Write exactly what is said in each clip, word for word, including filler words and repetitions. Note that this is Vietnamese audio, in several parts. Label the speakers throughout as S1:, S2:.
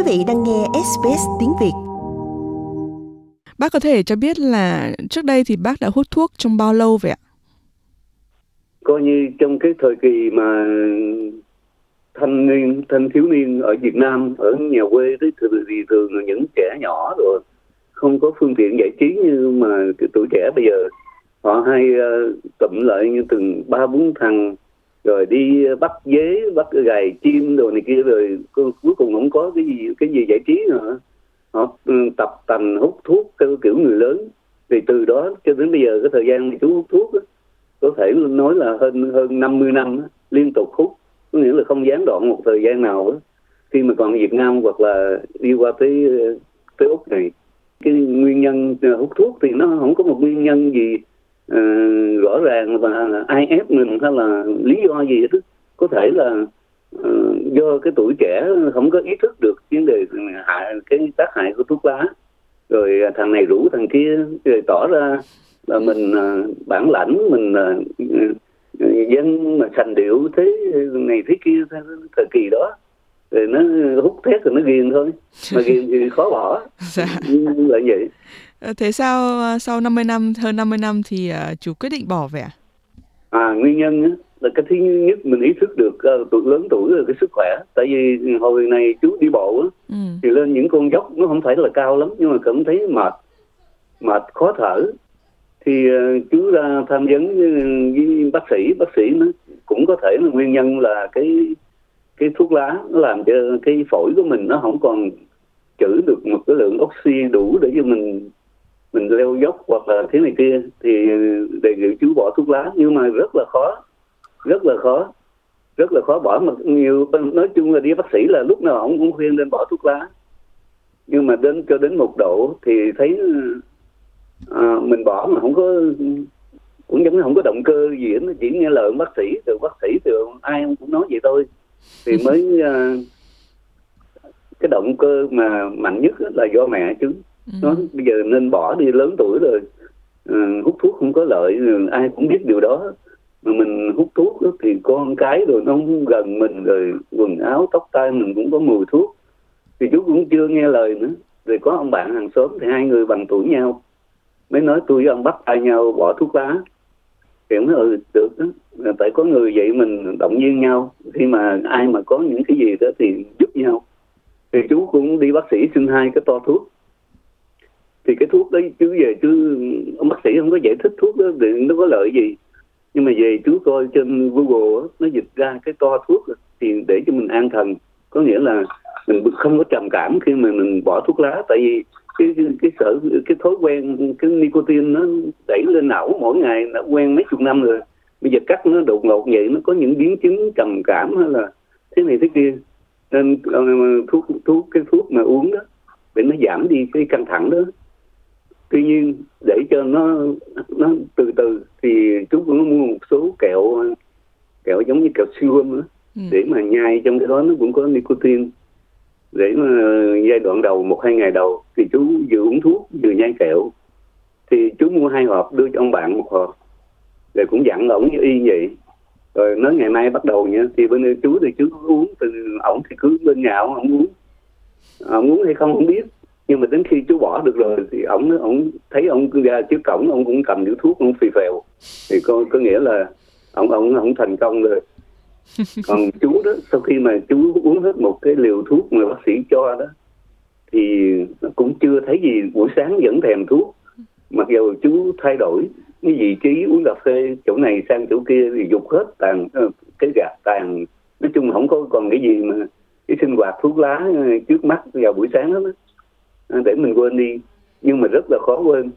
S1: vị đang nghe ét bê ét tiếng Việt.
S2: Bác có thể cho biết là trước đây thì bác đã hút thuốc trong bao lâu vậy ạ?
S3: Coi như trong cái thời kỳ mà thanh niên, thanh thiếu niên ở Việt Nam, ở nhà quê thì thường, thì thường là những trẻ nhỏ rồi không có phương tiện giải trí như mà cái tuổi trẻ bây giờ. Họ hay uh, tụm lại như từng ba bốn thằng rồi đi bắt dế, bắt gài chim rồi này kia, rồi cuối cùng không có cái gì cái gì giải trí nữa. Họ tập tành hút thuốc theo kiểu người lớn. Thì từ đó cho đến bây giờ cái thời gian mà chú hút thuốc đó, có thể nói là hơn hơn năm mươi năm đó, liên tục hút, có nghĩa là không gián đoạn một thời gian nào đó, khi mà còn ở Việt Nam hoặc là đi qua tới tới Úc này. Cái nguyên nhân hút thuốc thì nó không có một nguyên nhân gì uh, rõ ràng và ai ép mình hay là lý do gì hết. Có thể là uh, do cái tuổi trẻ không có ý thức được vấn đề hại, cái tác hại của thuốc lá, rồi thằng này rủ thằng kia, rồi tỏ ra là mình uh, bản lãnh, mình uh, dân mà sành điệu thế này thế kia thời kỳ đó, rồi nó hút thét rồi nó ghiền thôi, mà ghiền thì khó bỏ.
S2: Dạ.
S3: Là vậy.
S2: Thế sao sau năm mươi năm, hơn năm mươi năm thì uh, chú quyết định bỏ vậy à?
S3: À, nguyên nhân á, là cái thứ nhất mình ý thức được uh, tuổi lớn tuổi rồi cái sức khỏe. Tại vì hồi này chú đi bộ á, ừ. thì lên những con dốc nó không phải là cao lắm, nhưng mà cảm thấy mệt, mệt khó thở. Thì uh, chú ra tham vấn với bác sĩ, bác sĩ nó cũng có thể là nguyên nhân là cái cái thuốc lá nó làm cho cái phổi của mình nó không còn trữ được một cái lượng oxy đủ để cho mình mình leo dốc hoặc là thế này kia. Thì đề nghị chú bỏ thuốc lá, nhưng mà rất là khó, rất là khó, rất là khó bỏ. Mà nhiều, nói chung là đi bác sĩ là lúc nào ông cũng khuyên nên bỏ thuốc lá, nhưng mà đến cho đến một độ thì thấy à, mình bỏ mà không có, cũng giống như không có động cơ gì hết, chỉ nghe lời bác sĩ, từ bác sĩ từ ai cũng nói vậy thôi. Thì mới uh, cái động cơ mà mạnh nhất là do mẹ chứ. Ừ. Nói bây giờ nên bỏ đi, lớn tuổi rồi, uh, hút thuốc không có lợi, ai cũng biết điều đó. Mà mình hút thuốc đó, thì con cái rồi nó không gần mình, rồi quần áo tóc tai mình cũng có mùi thuốc. Thì chú cũng chưa nghe lời nữa. Rồi có ông bạn hàng xóm thì hai người bằng tuổi nhau, mới nói tôi với ông bắt tay nhau bỏ thuốc lá. Thì ông nói ừ được đó, tại có người vậy mình động viên nhau, khi mà ai mà có những cái gì đó thì giúp nhau. Thì chú cũng đi bác sĩ xin hai cái to thuốc. Thì cái thuốc đấy chú về chú, ông bác sĩ không có giải thích thuốc đó thì nó có lợi gì, nhưng mà về chú coi trên Google nó dịch ra cái to thuốc thì để cho mình an thần, có nghĩa là mình không có trầm cảm khi mà mình bỏ thuốc lá. Tại vì cái cái cái sở cái thói quen cái nicotine nó đẩy lên não mỗi ngày, đã quen mấy chục năm rồi, bây giờ cắt nó đột ngột vậy nó có những biến chứng trầm cảm hay là thế này thế kia. Nên uh, thuốc thuốc cái thuốc mà uống đó để nó giảm đi cái căng thẳng đó. Tuy nhiên để cho nó nó từ từ thì chú cũng mua một số kẹo kẹo giống như kẹo siêu đó, ừ. để mà nhai, trong cái đó nó cũng có nicotine. Để mà giai đoạn đầu một hai ngày đầu thì chú vừa uống thuốc vừa nhai kẹo. Thì chú mua hai hộp đưa cho ông bạn một hộp, rồi cũng dặn ổng như y vậy. Rồi nói ngày mai bắt đầu nha, thì bên chú thì chú uống, từ ổng thì cứ bên nhà ổng ổng uống, ổng uống hay không không biết. Nhưng mà đến khi chú bỏ được rồi thì ổng ổng thấy ổng ra trước cổng, ổng cũng cầm điếu thuốc, ổng phì phèo. Thì có có nghĩa là ổng ổng ổng thành công rồi. Còn chú đó, sau khi mà chú uống hết một cái liều thuốc mà bác sĩ cho đó, thì cũng chưa thấy gì, buổi sáng vẫn thèm thuốc. Mặc dù chú thay đổi cái vị trí uống cà phê chỗ này sang chỗ kia thì dục hết tàn cái gạt tàn, nói chung không có còn cái gì mà cái sinh hoạt thuốc lá trước mắt vào buổi sáng đó, đó để mình quên đi. Nhưng mà rất là khó quên,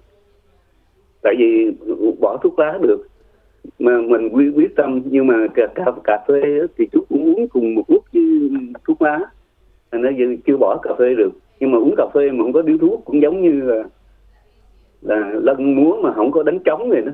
S3: tại vì bỏ thuốc lá được mà mình quyết quyết tâm. Nhưng mà cà, cà, cà phê thì chú cũng uống cùng một lúc với thuốc lá, thành ra chưa bỏ cà phê được. Nhưng mà uống cà phê mà không có điếu thuốc cũng giống như là là lân múa mà không có đánh trống này nữa.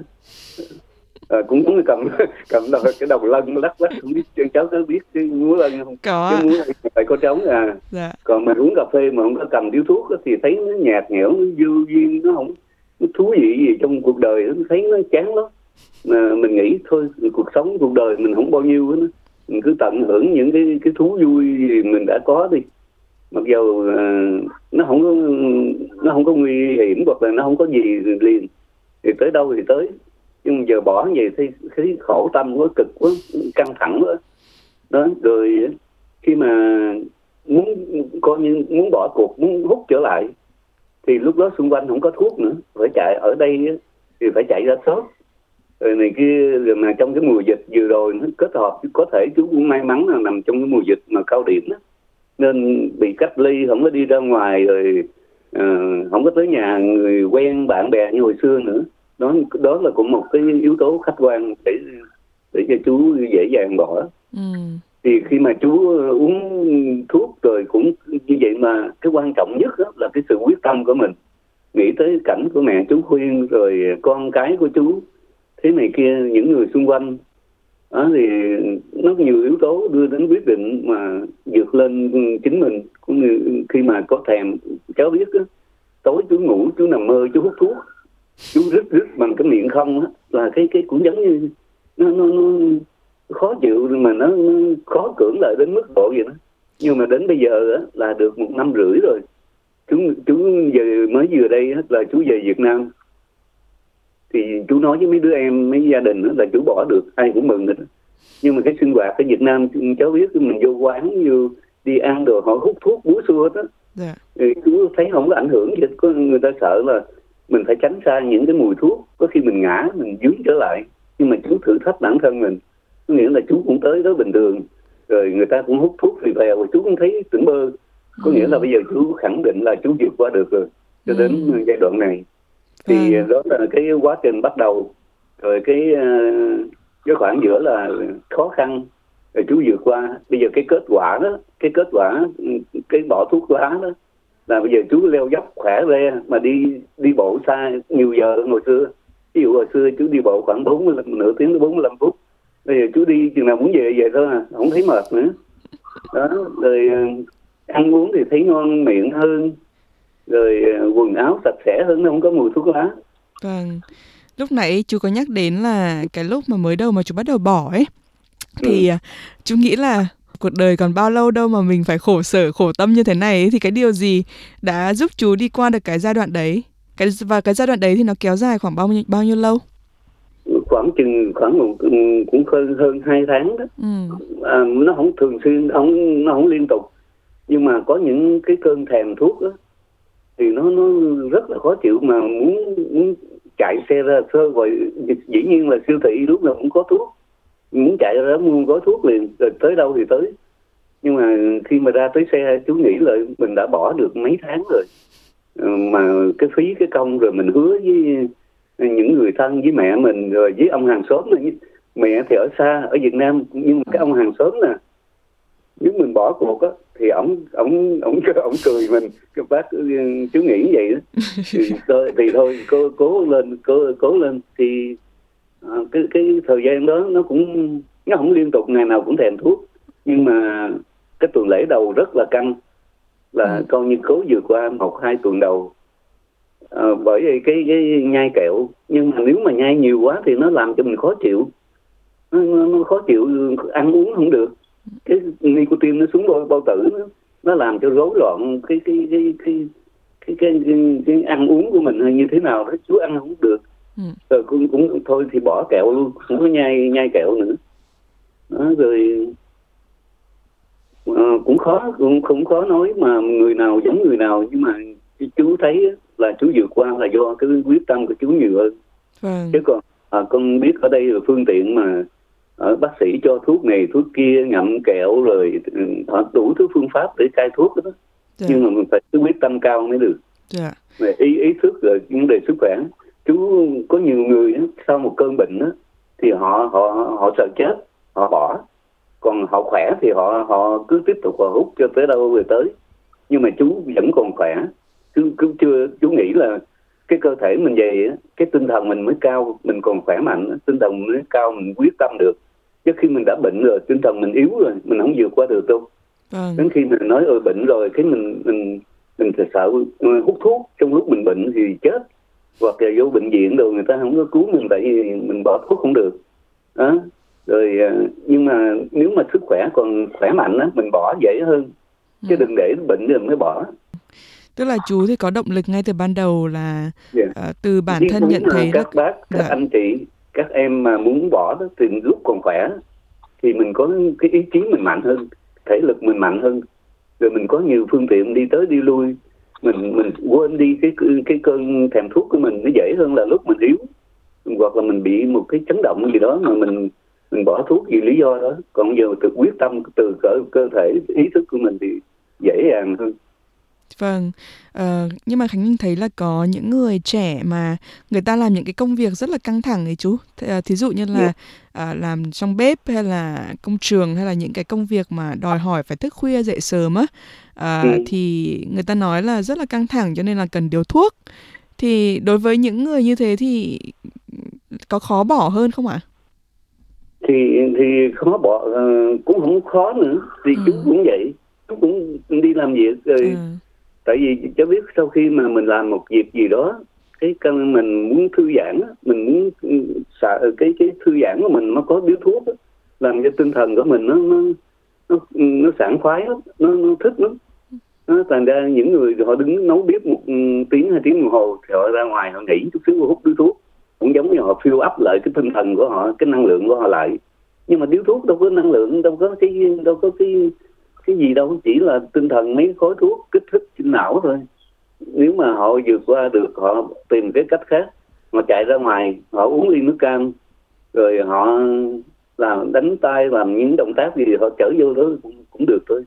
S3: À, cũng giống như cầm cầm đầu, cái đầu lân lắc lắc, không biết chân cháu có biết cái múa lân không?
S2: Có.
S3: Cái múa phải có trống à. Dạ. Còn mình uống cà phê mà không có cầm điếu thuốc thì thấy nó nhạt nhẽo, nó vô duyên, nó không nó thú vị gì trong cuộc đời, nó thấy nó chán lắm. Mà mình nghĩ thôi, cuộc sống cuộc đời mình không bao nhiêu hết, mình cứ tận hưởng những cái cái thú vui gì mình đã có đi. mặc dầu uh, nó không có nó không có nguy hiểm hoặc là nó không có gì liền, thì tới đâu thì tới. Nhưng giờ bỏ như vậy thì thấy khổ tâm quá, cực quá, căng thẳng quá đó. Rồi khi mà muốn coi như muốn bỏ cuộc, muốn hút trở lại, thì lúc đó xung quanh không có thuốc nữa, phải chạy ở đây thì phải chạy ra shop rồi này kia. Rồi mà trong cái mùa dịch vừa rồi nó kết hợp, có thể chú cũng may mắn là nằm trong cái mùa dịch mà cao điểm đó, nên bị cách ly, không có đi ra ngoài, rồi uh, không có tới nhà người quen bạn bè như hồi xưa nữa. Đó đó là cũng một cái yếu tố khách quan để để cho chú dễ dàng bỏ.
S2: Ừ.
S3: Thì khi mà chú uống thuốc rồi cũng như vậy, mà cái quan trọng nhất đó là cái sự quyết tâm của mình, nghĩ tới cảnh của mẹ chú khuyên, rồi con cái của chú thế này kia, những người xung quanh đó, thì nó nhiều yếu tố đưa đến quyết định mà vượt lên chính mình. Cũng như khi mà có thèm, cháu biết đó, tối chú ngủ chú nằm mơ chú hút thuốc, chú rít rít bằng cái miệng không á, là cái cái cũng giống như nó nó, nó khó chịu, mà nó, nó khó cưỡng lại đến mức độ vậy đó. Nhưng mà đến bây giờ á, là được một năm rưỡi rồi, chú chú về mới vừa đây á, là chú về Việt Nam, thì chú nói với mấy đứa em, mấy gia đình á, là chú bỏ được, ai cũng mừng hết. Nhưng mà cái sinh hoạt ở Việt Nam cháu biết, mình vô quán, vô đi ăn đồ họ hút thuốc búa xua đó,
S2: dạ.
S3: Thì chú thấy không có ảnh hưởng gì. Có người ta sợ là mình phải tránh xa những cái mùi thuốc, có khi mình ngã, mình dướng trở lại. Nhưng mà chú thử thách bản thân mình, có nghĩa là chú cũng tới đó bình thường, rồi người ta cũng hút thuốc thì bèo, rồi chú cũng thấy tỉnh bơ. Có nghĩa là bây giờ chú khẳng định là chú vượt qua được rồi, cho đến ừ. giai đoạn này. Thì ừ. đó là cái quá trình bắt đầu. Rồi cái cái khoảng giữa là khó khăn, rồi chú vượt qua. Bây giờ cái kết quả đó, cái kết quả cái bỏ thuốc lá đó, là bây giờ chú leo dốc khỏe re, mà đi đi bộ xa nhiều giờ hơn hồi xưa. Ví dụ hồi xưa chú đi bộ khoảng bốn mươi nửa tiếng đến bốn mươi lăm phút. Bây giờ chú đi chừng nào muốn về về thôi à, không thấy mệt nữa. Đó, rồi ăn uống thì thấy ngon miệng hơn, rồi quần áo sạch sẽ hơn, nó không có mùi thuốc lá.
S2: Vâng. Lúc nãy chú có nhắc đến là cái lúc mà mới đầu mà chú bắt đầu bỏ ấy, thì ừ. chú nghĩ là cuộc đời còn bao lâu đâu mà mình phải khổ sở, khổ tâm như thế này ấy, thì cái điều gì đã giúp chú đi qua được cái giai đoạn đấy? Cái, và cái giai đoạn đấy thì nó kéo dài khoảng bao nhiêu, bao nhiêu lâu?
S3: Khoảng chừng khoảng một, cũng hơn hơn hai tháng đó. Ừ. À, nó không thường xuyên, không nó không liên tục, nhưng mà có những cái cơn thèm thuốc đó, thì nó nó rất là khó chịu, mà muốn muốn chạy xe ra sơ rồi, dĩ nhiên là siêu thị lúc nào cũng có thuốc, muốn chạy ra đó mua gói thuốc liền, rồi tới đâu thì tới. Nhưng mà khi mà ra tới xe, chú nghĩ là mình đã bỏ được mấy tháng rồi, mà cái phí cái công, rồi mình hứa với những người thân, với mẹ mình, rồi với ông hàng xóm này. Mẹ thì ở xa ở Việt Nam, nhưng mà cái ông hàng xóm nè, nếu mình bỏ cuộc á thì ổng ổng ổng ổng cười mình, cái bác chú nghĩ vậy đó. thì, thì thôi cố cố lên cố cố lên thì à, cái cái thời gian đó nó cũng nó không liên tục ngày nào cũng thèm thuốc, nhưng mà cái tuần lễ đầu rất là căng, là ừ. coi như cố vượt qua một hai tuần đầu. À, bởi vì cái cái nhai kẹo, nhưng mà nếu mà nhai nhiều quá thì nó làm cho mình khó chịu, nó, nó khó chịu, ăn uống không được. Cái nicotine nó xuống bao, bao tử nó, nó làm cho rối loạn cái cái cái cái cái cái, cái, cái ăn uống của mình hay như thế nào đó, chú ăn không được. Ừ. Rồi cũng cũng thôi thì bỏ kẹo luôn, không có nhai nhai kẹo nữa. Đó, rồi à, cũng khó cũng không khó nói mà người nào giống người nào, nhưng mà chú thấy là chú vượt qua là do cái quyết tâm của chú nhiều hơn. Ừ. Chứ còn à, con biết ở đây là phương tiện mà ở bác sĩ cho thuốc này thuốc kia, ngậm kẹo, rồi họ đủ thứ phương pháp để cai thuốc đó. Dạ. Nhưng mà mình phải cái quyết tâm cao mới được. Dạ. Về ý ý thức rồi vấn đề sức khỏe, chú có nhiều người sau một cơn bệnh đó, thì họ họ họ sợ chết, họ bỏ. Còn họ khỏe thì họ họ cứ tiếp tục họ hút cho tới đâu rồi tới. Nhưng mà chú vẫn còn khỏe, chú cứ chưa chú nghĩ là cái cơ thể mình về, cái tinh thần mình mới cao, mình còn khỏe mạnh, tinh thần mình mới cao, mình quyết tâm được. Chứ khi mình đã bệnh rồi, tinh thần mình yếu rồi, mình không vượt qua được đâu. Ừ. Đến khi mình nói ơi bệnh rồi, cái mình mình mình sợ hút thuốc trong lúc mình bệnh thì chết, hoặc là vô bệnh viện rồi người ta không có cứu mình, tại vì mình bỏ thuốc không được. Đó. Rồi nhưng mà nếu mà sức khỏe còn khỏe mạnh á, mình bỏ dễ hơn. chứ đừng để bệnh rồi mới bỏ.
S2: Tức là chú thì có động lực ngay từ ban đầu là
S3: yeah.
S2: uh, từ bản
S3: Chứ
S2: thân nhận thấy
S3: các
S2: là...
S3: bác, các
S2: dạ.
S3: anh chị, các em mà muốn bỏ đó thì lúc còn khỏe thì mình có cái ý chí mình mạnh hơn, thể lực mình mạnh hơn, rồi mình có nhiều phương tiện đi tới đi lui, mình mình quên đi cái cái cơn thèm thuốc của mình, nó dễ hơn là lúc mình yếu hoặc là mình bị một cái chấn động gì đó mà mình mình bỏ thuốc vì lý do đó. Còn giờ từ quyết tâm từ cơ, cơ thể ý thức của mình thì dễ dàng hơn.
S2: Vâng, uh, nhưng mà Khánh Linh thấy là có những người trẻ mà người ta làm những cái công việc rất là căng thẳng ấy chú. Th- uh, thí dụ như là yeah. uh, làm trong bếp hay là công trường hay là những cái công việc mà đòi hỏi phải thức khuya dậy sớm á, uh, ừ. thì người ta nói là rất là căng thẳng cho nên là cần điều thuốc. Thì đối với những người như thế thì có khó bỏ hơn không ạ?
S3: Thì thì khó bỏ, uh, cũng không khó nữa. Thì ừ. chú cũng vậy, chú cũng đi làm việc rồi. Ừ. Tại vì cháu biết sau khi mà mình làm một việc gì đó, cái căn mình muốn thư giãn, mình muốn xả cái cái thư giãn của mình nó có điếu thuốc đó, làm cho tinh thần của mình nó nó nó, nó sảng khoái lắm, nó nó thích lắm. Nó thành ra những người họ đứng nấu bếp một tiếng hai tiếng đồng hồ thì họ ra ngoài họ nghỉ chút xíu hút điếu thuốc, cũng giống như họ fill up lại cái tinh thần của họ, cái năng lượng của họ lại. Nhưng mà điếu thuốc đâu có năng lượng, đâu có cái đâu có cái cái gì đâu, chỉ là tinh thần mấy khói thuốc kích thích trên não thôi. Nếu mà họ vượt qua được, họ tìm cái cách khác, họ chạy ra ngoài, họ uống ly nước cam, rồi họ làm đánh tay, làm những động tác gì họ chở vô đó cũng, cũng được thôi.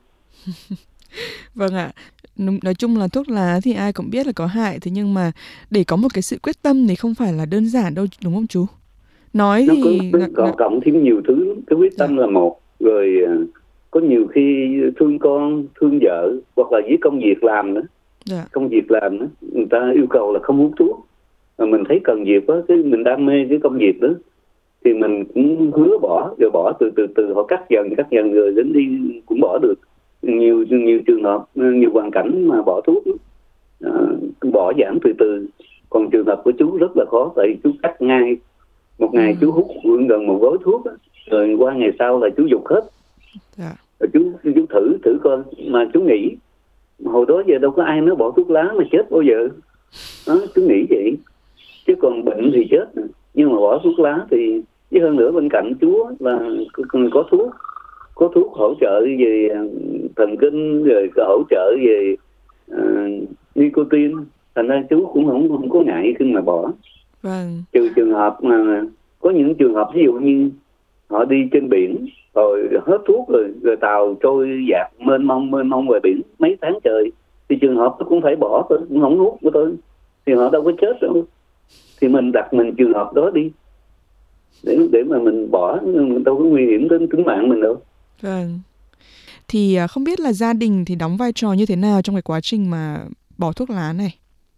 S2: Vâng ạ. Nói chung là thuốc lá thì ai cũng biết là có hại, thế nhưng mà để có một cái sự quyết tâm thì không phải là đơn giản đâu, đúng không chú? Nói
S3: nó
S2: thì...
S3: có, có cộng thêm nhiều thứ. Cái quyết tâm dạ. là một, rồi có nhiều khi thương con, thương vợ, hoặc là với công việc làm nữa. Dạ. Công việc làm đó, người ta yêu cầu là không hút thuốc, mà mình thấy cần việc đó, cái mình đam mê cái công việc đó, thì mình cũng hứa bỏ, rồi bỏ từ từ từ họ cắt dần cắt dần rồi đến đi cũng bỏ được. Nhiều nhiều trường hợp, nhiều hoàn cảnh mà bỏ thuốc à, bỏ giảm từ từ. Còn trường hợp của chú rất là khó, tại chú cắt ngay. Một ngày ừ. chú hút gần một gói thuốc đó, rồi qua ngày sau là chú dục hết. Dạ. Rồi chú chú thử thử coi, mà chú nghĩ hồi đó giờ đâu có ai nói bỏ thuốc lá mà chết bao giờ. Đó, chú nghĩ vậy. Chứ còn bệnh thì chết, nhưng mà bỏ thuốc lá thì, với hơn nữa bên cạnh chú là có thuốc, có thuốc hỗ trợ về thần kinh, rồi hỗ trợ về uh, nicotine, thành ra chú cũng không không có ngại khi mà bỏ. Vâng. Trừ trường hợp mà có những trường hợp ví dụ như họ đi trên biển rồi hết thuốc rồi, rồi tàu trôi dạt mênh mông mênh mông về biển mấy tháng trời, thì trường hợp tôi cũng phải bỏ, tôi cũng không hút của tôi, thì họ đâu có chết đâu. Thì mình đặt mình trường hợp đó đi, để để mà mình bỏ, mình đâu có nguy hiểm đến tính mạng mình đâu.
S2: Vâng. Thì không biết là gia đình thì đóng vai trò như thế nào trong cái quá trình mà bỏ thuốc lá này?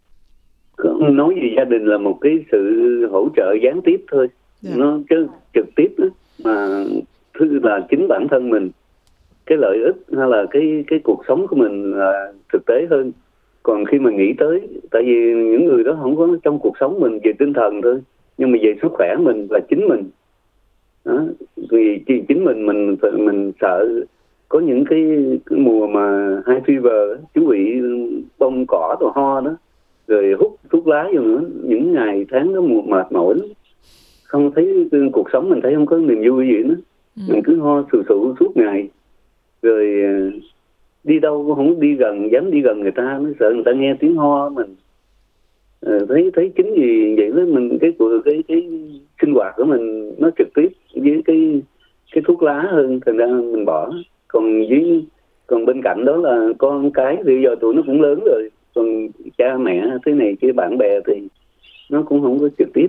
S3: Nói về gia đình là một cái sự hỗ trợ gián tiếp thôi. Yeah. Nó chứ trực tiếp đó, mà thứ là chính bản thân mình, cái lợi ích hay là cái cái cuộc sống của mình là thực tế hơn. Còn khi mà nghĩ tới, tại vì những người đó không có trong cuộc sống mình về tinh thần thôi, nhưng mà về sức khỏe mình là chính mình. Đó. Vì chính mình mình mình sợ có những cái, cái mùa mà high fever, chú bị bông cỏ rồi ho đó, rồi hút thuốc lá vô nữa, những ngày tháng đó mùa mệt mỏi lắm, không thấy cuộc sống mình thấy không có niềm vui gì nữa. Ừ. Mình cứ ho sù sụ suốt ngày, rồi đi đâu cũng không đi gần, dám đi gần người ta, nó sợ người ta nghe tiếng ho mình. À, thấy thấy chính vì vậy đó, mình cái của cái cái sinh hoạt của mình nó trực tiếp với cái cái thuốc lá hơn, thành ra mình bỏ. Còn với còn bên cạnh đó là con cái thì giờ tụi nó cũng lớn rồi, còn cha mẹ thế này cái bạn bè thì nó cũng không có trực tiếp.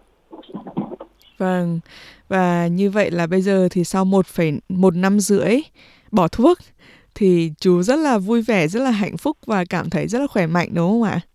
S2: Vâng, và như vậy là bây giờ thì sau một phẩy một năm rưỡi bỏ thuốc thì chú rất là vui vẻ, rất là hạnh phúc và cảm thấy rất là khỏe mạnh, đúng không ạ?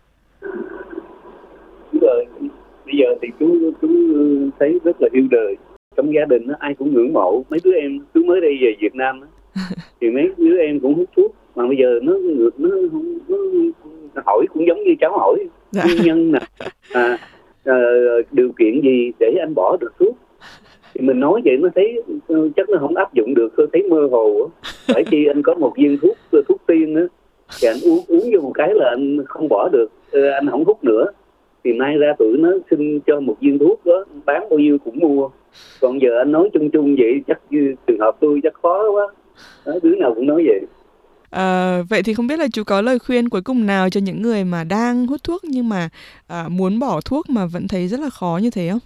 S3: Đúng rồi, bây giờ thì chú chú thấy rất là yêu đời. Trong gia đình đó, ai cũng ngưỡng mộ mấy đứa em. Chú mới đây về Việt Nam đó, thì mấy đứa em cũng hút thuốc, mà bây giờ nó nó, nó, nó hỏi cũng giống như cháu hỏi dạ. nguyên nhân nè, à, à, điều kiện gì để anh bỏ được thuốc, thì mình nói vậy nó thấy chắc nó không áp dụng được, tôi thấy mơ hồ. Phải chi anh có một viên thuốc thuốc tiên á, thì anh uống uống vô một cái là anh không bỏ được, anh không hút nữa. Thì nay ra tụi nó xin cho một viên thuốc đó, bán bao nhiêu cũng mua. Còn giờ anh nói chung chung vậy chắc như trường hợp tôi chắc khó quá. Đó, đứa nào cũng nói vậy.
S2: À, vậy thì không biết là chú có lời khuyên cuối cùng nào cho những người mà đang hút thuốc nhưng mà à, muốn bỏ thuốc mà vẫn thấy rất là khó như thế không?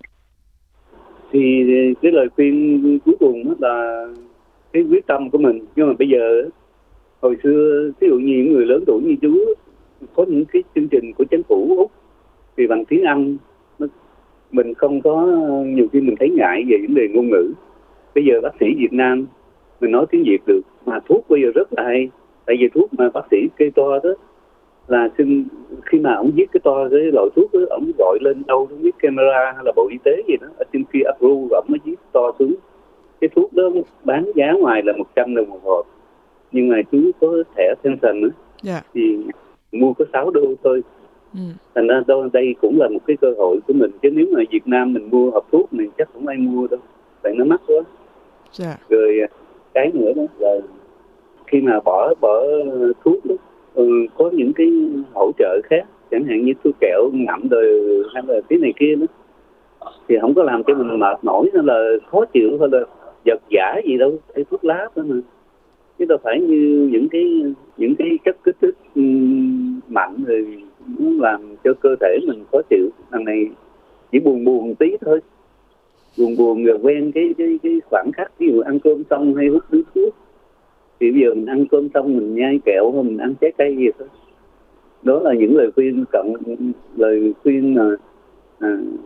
S3: Thì cái lời khuyên cuối cùng là cái quyết tâm của mình. Nhưng mà bây giờ hồi xưa ví dụ như những người lớn tuổi như chú có những cái chương trình của chính phủ Úc thì bằng tiếng Anh, mình không có, nhiều khi mình thấy ngại về vấn đề ngôn ngữ. Bây giờ bác sĩ Việt Nam mình nói tiếng Việt được, mà thuốc bây giờ rất là hay. Tại vì thuốc mà bác sĩ kê toa đó là xin, khi mà ông viết cái toa cái loại thuốc đó, ông gọi lên đâu không biết camera hay là Bộ Y tế gì đó, ở trên kia approve và ông mới viết toa xuống. Cái thuốc đó bán giá ngoài là một trăm đồng một hộp, nhưng mà chú có thẻ Tension nữa, yeah. thì mua có sáu đô thôi. Ừ. Thành ra đây cũng là một cái cơ hội của mình, chứ nếu mà Việt Nam mình mua hộp thuốc này chắc không ai mua đâu, tại nó mắc quá. Yeah. Rồi cái nữa đó là khi mà bỏ bỏ thuốc đó, ừ, có những cái hỗ trợ khác, chẳng hạn như thuốc kẹo ngậm rồi hay là cái này kia đó, thì không có làm cho mình mệt mỏi hay là khó chịu hay là giật giả gì đâu, cái thuốc lá thôi mà. Chứ đâu phải như những cái những cái chất kích thích um, mạnh rồi muốn làm cho cơ thể mình khó chịu. Thằng này chỉ buồn buồn tí thôi, buồn buồn rồi quen cái cái cái khoảnh khắc, ví dụ ăn cơm xong hay hút điếu thuốc, thì bây giờ mình ăn cơm xong mình nhai kẹo hoặc mình ăn trái cây gì thôi. Đó là những lời khuyên cận lời khuyên mà à,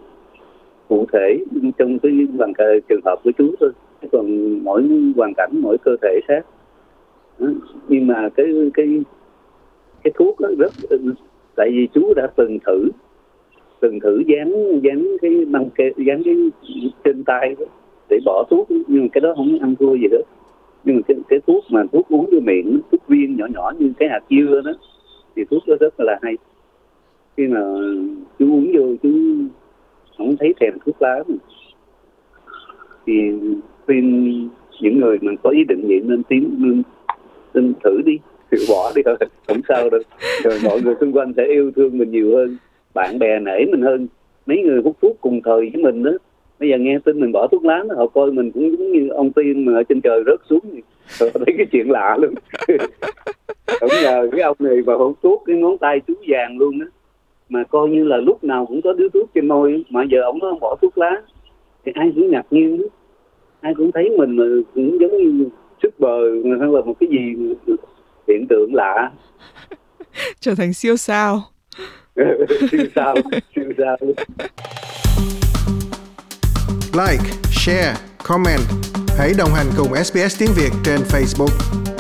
S3: cụ thể trong cái hoàn trường hợp của chú thôi. Còn mỗi hoàn cảnh mỗi cơ thể khác. Đó. Nhưng mà cái cái cái thuốc đó rất, tại vì chú đã từng thử từng thử dán dán cái băng kê, dán cái trên tay đó để bỏ thuốc, nhưng mà cái đó không ăn thua gì hết. Nhưng mà cái, cái thuốc mà thuốc uống vô miệng, thuốc viên nhỏ nhỏ như cái hạt dưa đó, thì thuốc đó rất là hay. Khi mà chú uống vô chú không thấy thèm thuốc lá mà. Thì khuyên những người mà có ý định vậy nên tiến nên, nên thử đi, thử bỏ đi thôi, không sao đâu. Rồi mọi người xung quanh sẽ yêu thương mình nhiều hơn, bạn bè nể mình hơn. Mấy người hút thuốc cùng thời với mình đó, bây giờ nghe tin mình bỏ thuốc lá, họ coi mình cũng giống như ông tiên mà ở trên trời rớt xuống, rồi thấy cái chuyện lạ luôn. Không ngờ cái ông này mà hút thuốc, cái ngón tay chú vàng luôn đó, mà coi như là lúc nào cũng có điếu thuốc trên môi, mà giờ ông nó không bỏ thuốc lá thì ai cũng ngạc nhiên đó. Ai cũng thấy mình cũng giống như super hay là một cái gì hiện tượng lạ,
S2: trở thành siêu sao.
S3: siêu sao siêu sao
S4: Like, share, comment. Hãy đồng hành cùng ét bê ét Tiếng Việt trên Facebook.